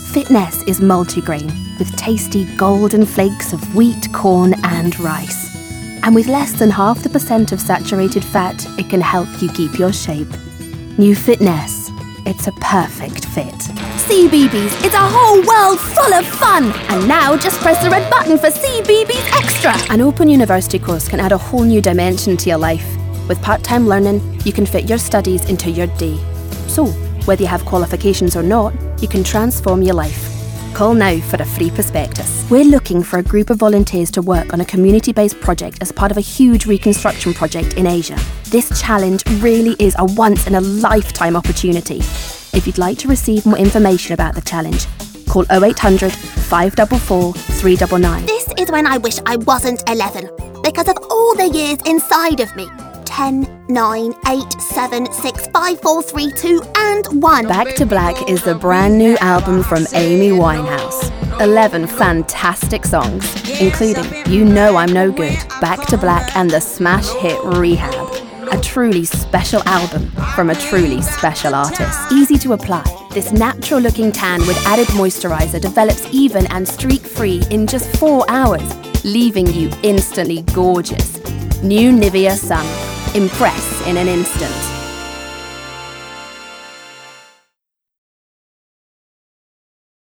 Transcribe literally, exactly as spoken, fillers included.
Fitness is multigrain with tasty golden flakes of wheat, corn and rice. And with less than half the percent of saturated fat, it can help you keep your shape. New Fitness. It's a perfect fit. C B B S, it's a whole world full of fun! And now just press the red button for C B B S Extra! An open university course can add a whole new dimension to your life. With part-time learning, you can fit your studies into your day. So, whether you have qualifications or not, you can transform your life. Call now for a free prospectus. We're looking for a group of volunteers to work on a community-based project as part of a huge reconstruction project in Asia. This challenge really is a once-in-a-lifetime opportunity. If you'd like to receive more information about the challenge, call oh eight hundred, five four four, three nine nine. This is when I wish I wasn't eleven, because of all the years inside of me. ten, nine, eight, seven, six, five, four, three, two, and one. Back to Black is the brand new album from Amy Winehouse. eleven fantastic songs, including You Know I'm No Good, Back to Black and the smash hit Rehab. A truly special album from a truly special artist. Easy to apply. This natural looking tan with added moisturiser develops even and streak free in just four hours, leaving you instantly gorgeous. New Nivea Sun. Impress in an instant.